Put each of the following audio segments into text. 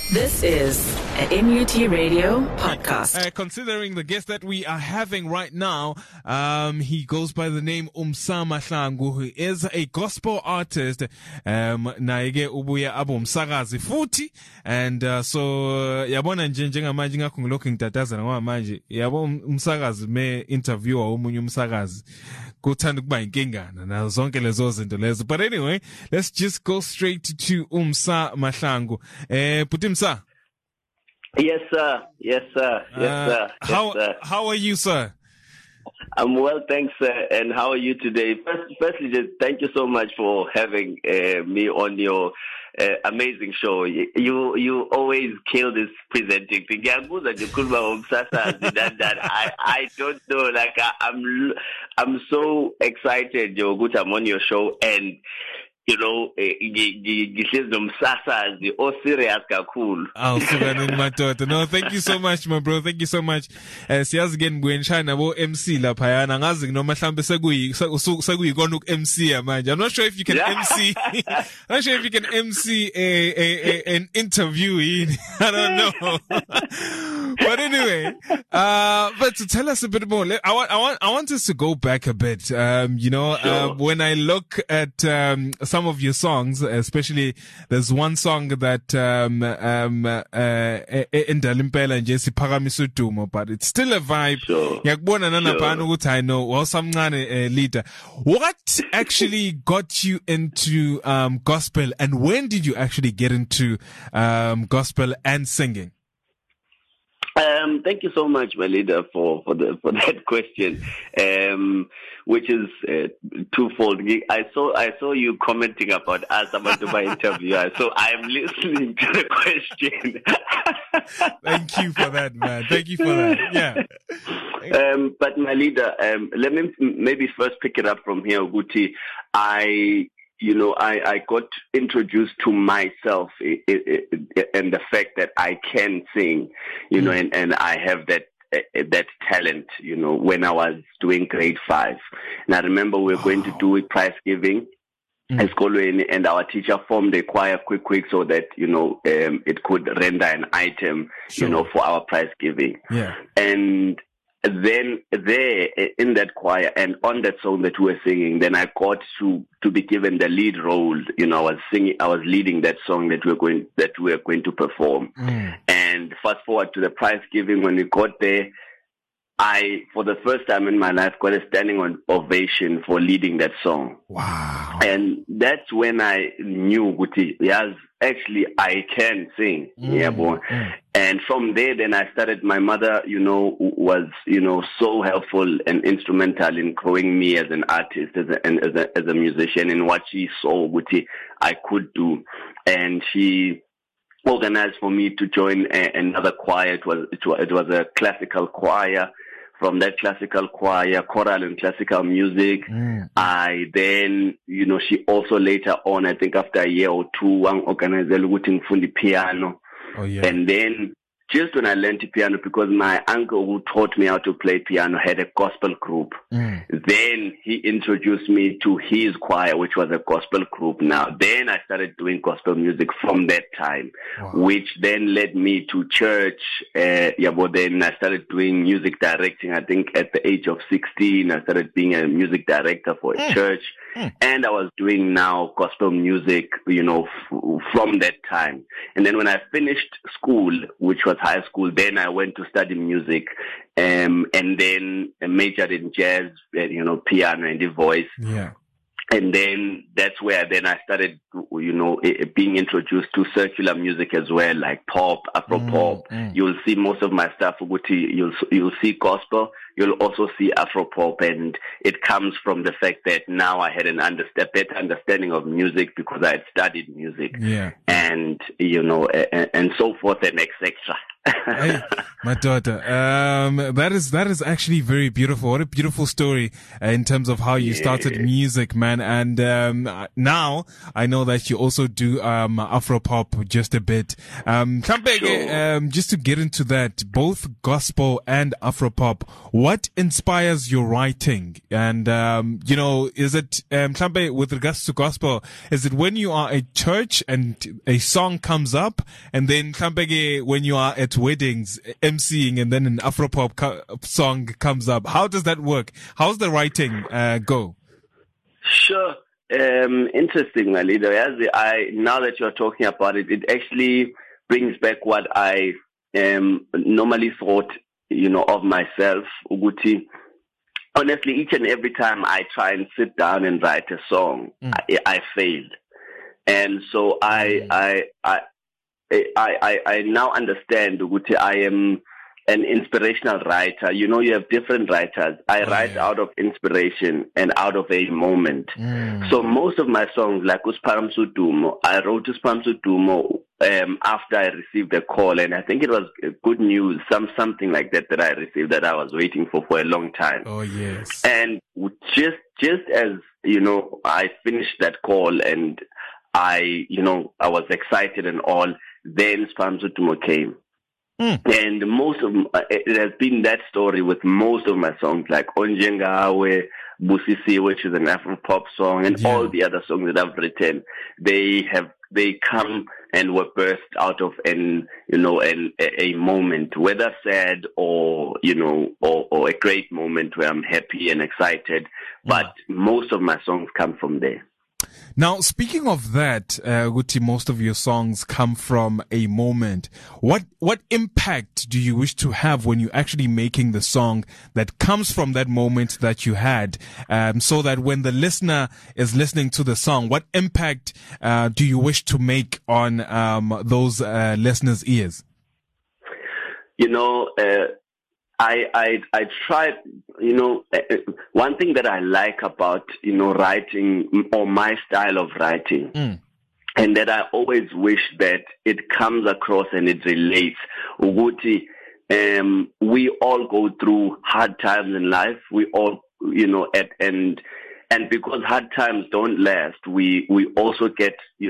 This is an NUT Radio podcast. Considering the guest that we are having right now, he goes by the name Umsa Mahlangu, who is a gospel artist. Naige ubuya abo umsakazi futhi, and so yabona njengamanje ngakungilokhu ngitatazana ngamanje yabo umsakazi me interviewer omunye umsakazi kuthanda kuba inkingana na zonke lezo zinto lezo. But anyway, let's just go straight to Umsa Mahlangu. Putimsa. Yes, sir. Yes, sir. Yes, sir. How are you, sir? I'm well, thanks, sir. And how are you today? Firstly, just thank you so much for having me on your amazing show. You always kill this presenting thing. I don't know. Like I'm so excited, Yoguta, I'm on your show, and you know, cool. No, thank you so much, my bro. Thank you so much. Siyazi again China bo MC la phayana ngazi noma mhlambe sekuyikona MC manje. I'm not sure if you can MC. I'm not sure if you can MC an interview. I don't know. But anyway, but to tell us a bit more, I want us to go back a bit. Sure. When I look at some of your songs, especially there's one song that Indalimpela and Jesse Paramisutumo, but it's still a vibe. Sure. I know. Well, some leader. What actually got you into gospel, and when did you actually get into gospel and singing? Thank you so much, my leader, for that question, which is twofold. I saw you commenting about us about my interview, so I'm listening to the question. Thank you for that, man. Thank you for that. Yeah. But my leader, let me maybe first pick it up from here, Guti. I got introduced to myself and the fact that I can sing, and I have that talent, when I was doing grade 5. And I remember we were going to do it prize giving at school, and our teacher formed a choir quick so that, it could render an item, for our prize giving. Yeah. And then there in that choir and on that song that we were singing, then I got to be given the lead role. I was leading that song that we were going to perform. And fast forward to the prize giving, when we got there, I, for the first time in my life, got a standing ovation for leading that song. Wow. And that's when I knew, Guti, yes, actually I can sing. Yeah, boy. And from there, then I started, my mother, was, so helpful and instrumental in growing me as an artist, as a musician, in what she saw, Guti, I could do. And she organized for me to join another choir. It was a classical choir. From that classical choir, choral and classical music, I then, she also later on, I think after a year or two, organized the piano. Oh, yeah. And then just when I learned the piano, because my uncle who taught me how to play piano had a gospel group. Then he introduced me to his choir, which was a gospel group now. Then I started doing gospel music from that time, which then led me to church. But then I started doing music directing. I think at the age of 16, I started being a music director for a church. And I was doing now gospel music, from that time. And then when I finished school, which was high school, then I went to study music, and then majored in jazz, piano and the voice. Yeah. And then that's where then I started, being introduced to circular music as well, like pop, Afro pop. You'll see most of my stuff, you'll see gospel, you'll also see Afro pop, and it comes from the fact that now I had a better understanding of music because I had studied music. Yeah. And, and so forth and etc. Hey, my daughter. That is actually very beautiful. What a beautiful story in terms of how you started music, man. And now I know that you also do Afropop just a bit. Sure. Just to get into that, both gospel and Afropop, what inspires your writing? And is it with regards to gospel, is it when you are at church and a song comes up, and then when you are at weddings emceeing and then an Afropop song comes up? How does that work? How's the writing go? Sure. Interesting, my leader. Now that you're talking about it, it actually brings back what I normally thought, of myself. Uguti. Honestly, each and every time I try and sit down and write a song, I failed. And so I now understand, Uguti, I am an inspirational writer. You have different writers. I write out of inspiration and out of a moment. So most of my songs, like Uspharam Sudumo, I wrote Uspharam Sudumo after I received a call, and I think it was good news, something like that I received that I was waiting for a long time. Oh yes. And just as I finished that call and I was excited and all, then Uspharam Sudumo came. And it has been that story with most of my songs, like Onjengawe, Busisi, which is an Afro-pop song, and all the other songs that I've written. They come and were birthed out of a moment, whether sad or a great moment where I'm happy and excited. But most of my songs come from there. Now, speaking of that, Guti, most of your songs come from a moment. What impact do you wish to have when you're actually making the song that comes from that moment that you had, so that when the listener is listening to the song, what impact do you wish to make on those listeners' ears? I tried, one thing that I like about, writing or my style of writing, and that I always wish that it comes across and it relates. Uguti, we all go through hard times in life. We all, and because hard times don't last, we also get,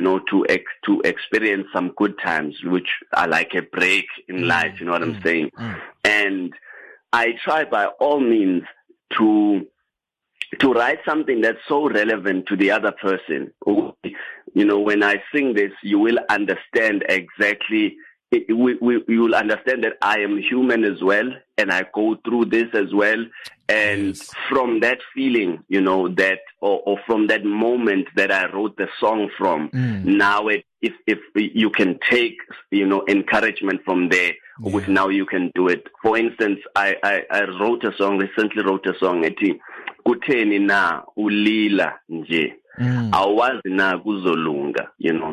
to experience some good times, which are like a break in life, you know what I'm saying? And I try by all means to write something that's so relevant to the other person. When I sing this, you will understand exactly. You will understand that I am human as well, and I go through this as well. And from that feeling, that or from that moment that I wrote the song from, now if you can take, encouragement from there, which now you can do it. For instance, I recently wrote a song, eti kutheni na ulila nje, awazi na kuzolunga,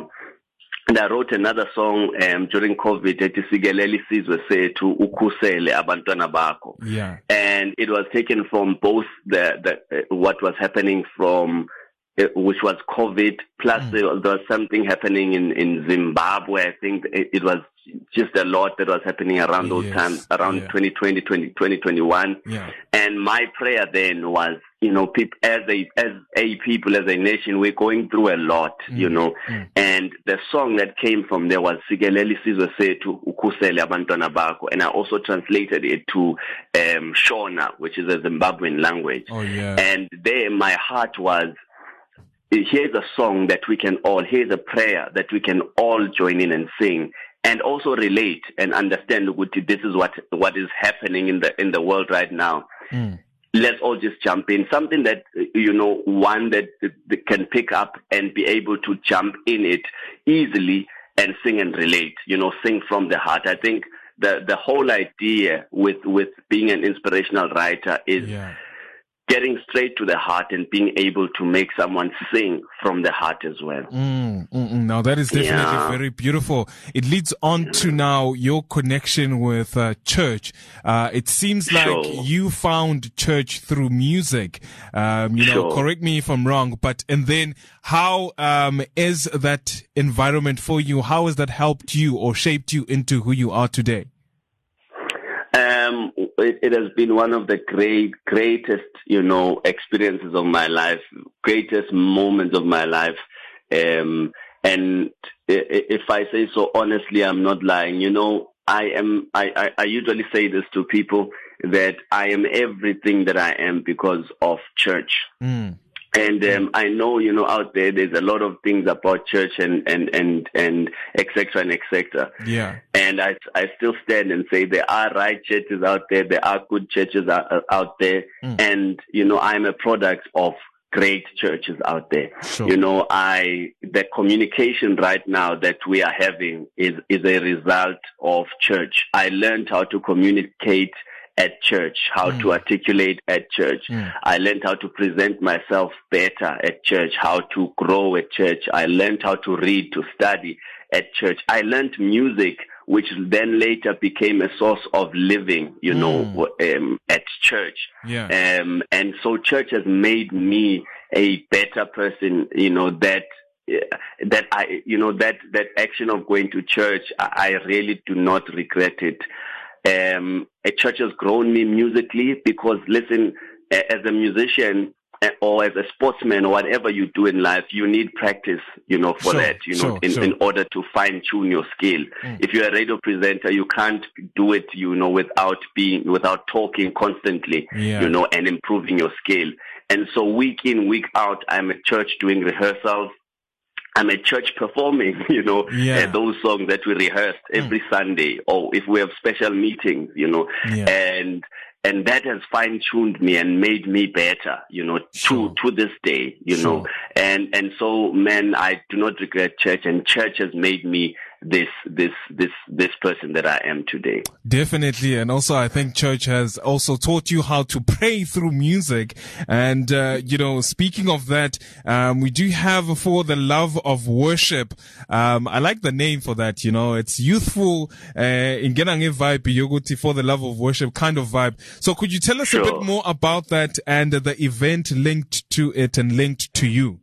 And I wrote another song during COVID, ethi sikelele isizwe sethu ukhusele abantwana bakho. And it was taken from both the what was happening from which was COVID, plus there was something happening in Zimbabwe. I think it was just a lot that was happening around those times, around 2020, 2021. And my prayer then was, people, as a people, as a nation, we're going through a lot, and the song that came from there was Sikelele Isizwe Sethu Ukhusele Abantwana Bakho, and I also translated it to Shona, which is a Zimbabwean language. And there my heart was, here's a song that here's a prayer that we can all join in and sing, and also relate and understand this is what is happening in the world right now. Let's all just jump in. Something that, one that can pick up and be able to jump in it easily and sing and relate, sing from the heart. I think the whole idea with being an inspirational writer is getting straight to the heart and being able to make someone sing from the heart as well. Now that is definitely very beautiful. It leads on to now your connection with church. It seems like you found church through music. Correct me if I'm wrong, and then how is that environment for you? How has that helped you or shaped you into who you are today? it has been one of the greatest, experiences of my life, greatest moments of my life. And if I say so honestly, I'm not lying. I usually say this to people, that I am everything that I am because of church. Mm. And I know, out there's a lot of things about church and et cetera and et cetera. Yeah. And I still stand and say there are right churches out there, there are good churches out there, and I'm a product of great churches out there. Sure. The communication right now that we are having is a result of church. I learned how to communicate at church, how to articulate at church. I learned how to present myself better at church, how to grow at church. I learned how to read, to study at church. I learned music, which then later became a source of living, at church. Yeah. And so church has made me a better person, that action of going to church, I really do not regret it. A church has grown me musically, because listen, as a musician or as a sportsman or whatever you do in life, you need practice, for that, in order to fine tune your skill. If you're a radio presenter, you can't do it, without talking constantly, and improving your skill. And so week in, week out, I'm at church doing rehearsals. I'm at church performing, those songs that we rehearsed every Sunday, or if we have special meetings, and that has fine-tuned me and made me better, to this day, and so, man, I do not regret church, and church has made me this person that I am today. Definitely. And also I think church has also taught you how to pray through music. And, speaking of that, we do have For the Love of Worship. I like the name for that, it's youthful, in Genange vibe, Yoguti, For the Love of Worship kind of vibe. So could you tell us a bit more about that and the event linked to it and linked to you?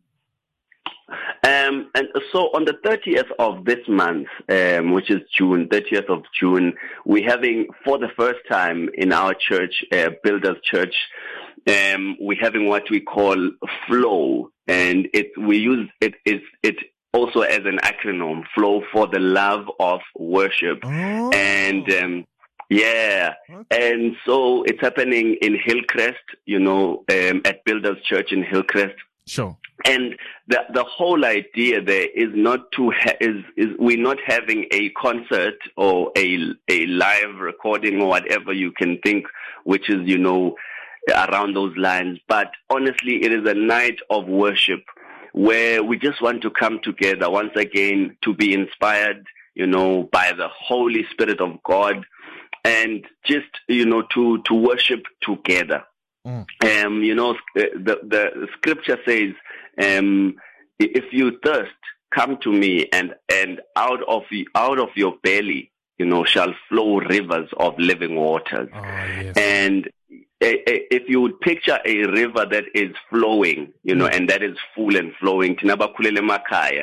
And so on the 30th of this month, which is June, 30th of June, we're having, for the first time in our church, Builders Church, we're having what we call Flow, and we use it also as an acronym, Flow, For the Love of Worship. Oh. And and so it's happening in Hillcrest, at Builders Church in Hillcrest. Sure. And the whole idea there is not to is we're not having a concert or a live recording or whatever you can think, which is around those lines. But honestly, it is a night of worship where we just want to come together once again to be inspired, by the Holy Spirit of God, and just to worship together. The scripture says, if you thirst, come to me, and out of your belly, shall flow rivers of living waters. Oh, yes. And if you would picture a river that is flowing, and that is full and flowing, that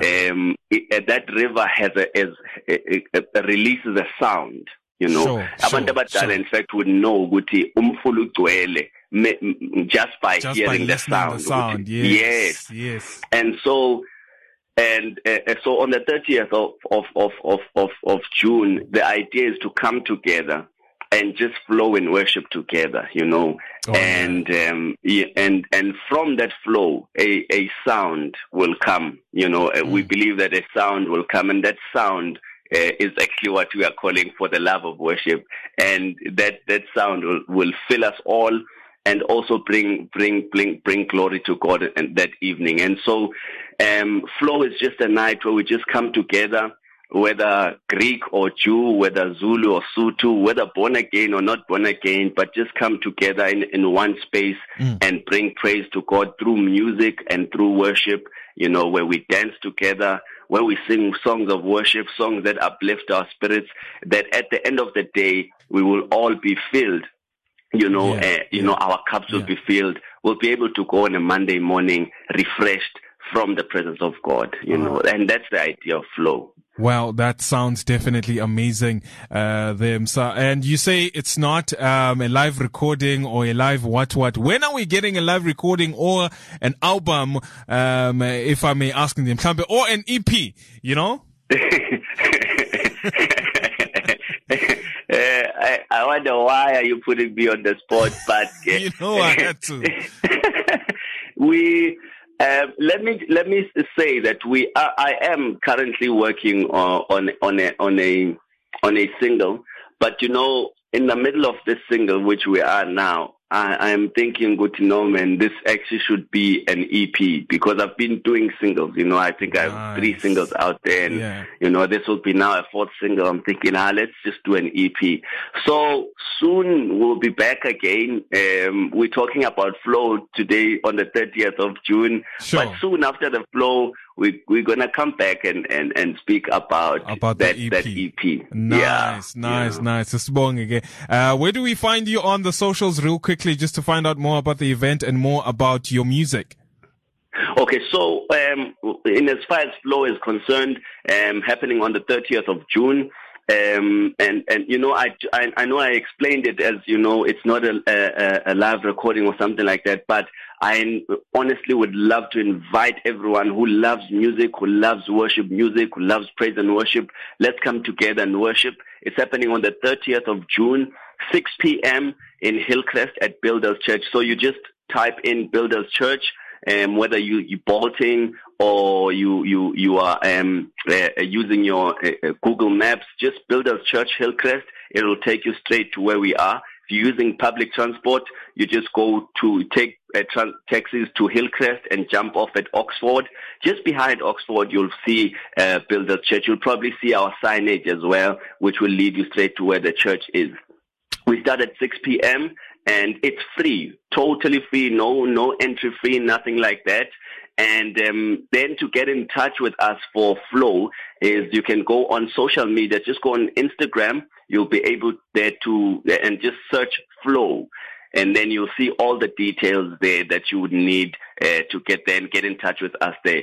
river releases a sound. Abantu abadala, in fact, would know ukuthi umfula ugcwele just by hearing the sound. Yes. And so on the 30th of June, the idea is to come together and just flow in worship together, and from that flow, a sound will come. We believe that a sound will come, and that sound is actually what we are calling For the Love of Worship, and that sound will fill us all, and also bring glory to God and that evening. And so, Flow is just a night where we just come together, whether Greek or Jew, whether Zulu or Sotho, whether born again or not born again, but just come together in one space and bring praise to God through music and through worship, where we dance together, where we sing songs of worship, songs that uplift our spirits, that at the end of the day, we will all be filled. Our cups will be filled. We'll be able to go on a Monday morning refreshed, from the presence of God, you know, and that's the idea of flow. Well, that sounds definitely amazing, there, Msa. And you say it's not a live recording or a live what? When are we getting a live recording or an album, if I may ask them, or an EP, you know? I wonder why are you putting me on the spot, but you know I had to. Let me say that I am currently working on a single, but you know, in the middle of this single, which we are now, I am thinking, good to know, man, this actually should be an EP, because I've been doing singles, you know, I think I have 3 singles out there, and, you know, this will be now a 4th single. I'm thinking, let's just do an EP. So soon we'll be back again. We're talking about Flow today on the 30th of June, but soon after the Flow, we're gonna come back and speak about that EP. Nice. Sibonge again. Where do we find you on the socials, real quickly, just to find out more about the event and more about your music? Okay, so in as far as Flow is concerned, happening on the 30th of June. And you know, I know I explained it as, you know, it's not a live recording or something like that, but I honestly would love to invite everyone who loves music, who loves worship music, who loves praise and worship. Let's come together and worship. It's happening on the 30th of June, 6 p.m. in Hillcrest at Builders Church. So you just type in Builders Church, whether you're bolting or you are using your Google Maps, just Builders Church Hillcrest. It will take you straight to where we are. If you're using public transport, you just go to take taxis to Hillcrest and jump off at Oxford. Just behind Oxford, you'll see Builders Church. You'll probably see our signage as well, which will lead you straight to where the church is. We start at 6 p.m. and it's free, totally free, no entry fee, nothing like that. And then to get in touch with us for Flow is you can go on social media, just go on Instagram. You'll be able there and just search Flow. And then you'll see all the details there that you would need to get there and get in touch with us there.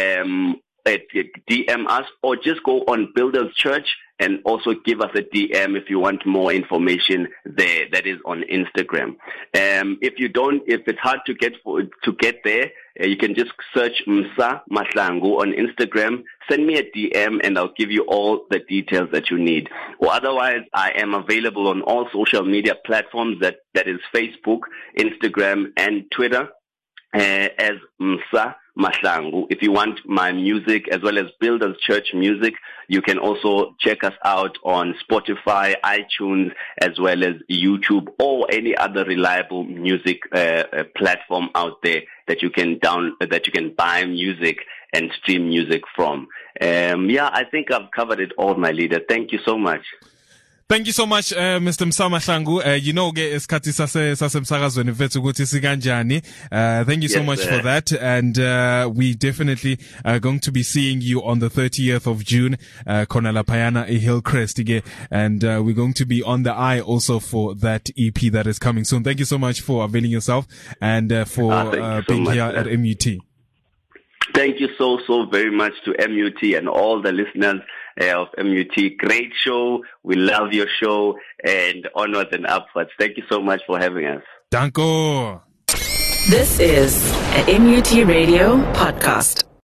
DM us or just go on Builders Church and also give us a DM if you want more information there. That is on Instagram. If it's hard to get there, you can just search Msa Mahlangu on Instagram. Send me a DM and I'll give you all the details that you need. Or otherwise, I am available on all social media platforms. That is Facebook, Instagram, and Twitter as Msa Mahlangu. If you want my music as well as Builders Church music, you can also check us out on Spotify, iTunes, as well as YouTube or any other reliable music platform out there that you can buy music and stream music from. I think I've covered it all, my leader. Thank you so much. Thank you so much, Mr. Msa Mahlangu. You know, isikhathi sasemsakazweni mfethu ukuthi sikanjani. Thank you so much for that. And, we definitely are going to be seeing you on the 30th of June, khona laphayana Hillcrest again. And, we're going to be on the eye also for that EP that is coming soon. Thank you so much for availing yourself and, for being here at MUT. Thank you so very much to MUT and all the listeners of MUT. Great show. We love your show and onwards and upwards. Thank you so much for having us. Danko. This is a MUT Radio podcast.